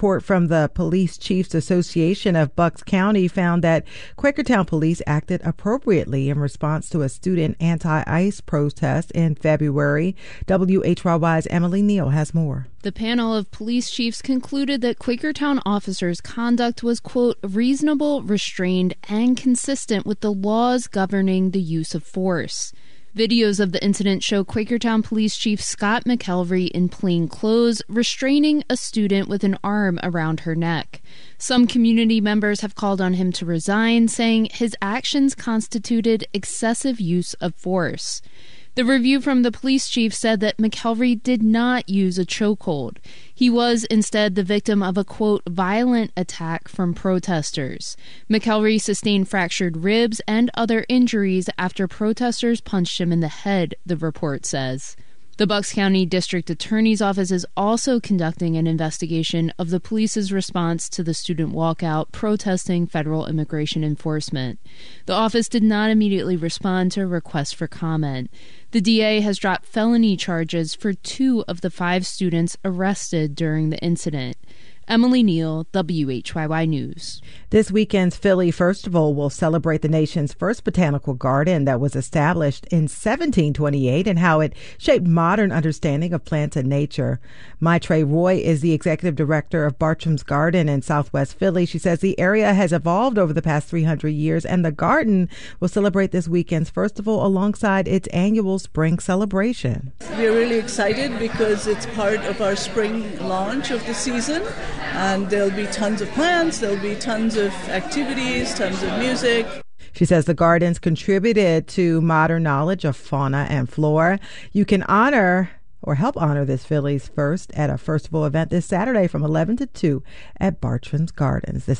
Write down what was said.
report from the Police Chiefs Association of Bucks County found that Quakertown police acted appropriately in response to a student anti-ICE protest in February. WHYY's Emily Neal has more. The panel of police chiefs concluded that Quakertown officers' conduct was, quote, reasonable, restrained, and consistent with the laws governing the use of force. Videos of the incident show Quakertown Police Chief Scott McElvery in plain clothes restraining a student with an arm around her neck. Some community members have called on him to resign, saying his actions constituted excessive use of force. The review from the police chief said that McElvery did not use a chokehold. He was instead the victim of a, quote, violent attack from protesters. McElvery sustained fractured ribs and other injuries after protesters punched him in the head, the report says. The Bucks County District Attorney's Office is also conducting an investigation of the police's response to the student walkout protesting federal immigration enforcement. The office did not immediately respond to a request for comment. The DA has dropped felony charges for 2 of the 5 students arrested during the incident. Emily Neal, WHYY News. This weekend's Philly Festival will celebrate the nation's first botanical garden that was established in 1728 and how it shaped modern understanding of plants and nature. Maitre Roy is the executive director of Bartram's Garden in Southwest Philly. She says the area has evolved over the past 300 years, and the garden will celebrate this weekend's festival alongside its annual spring celebration. We're really excited because it's part of our spring launch of the season. And there'll be tons of plants, there'll be tons of activities, tons of music. She says the gardens contributed to modern knowledge of fauna and flora. You can honor or help honor this Philly's first at a festival event this Saturday from 11 to 2 at Bartram's Gardens. This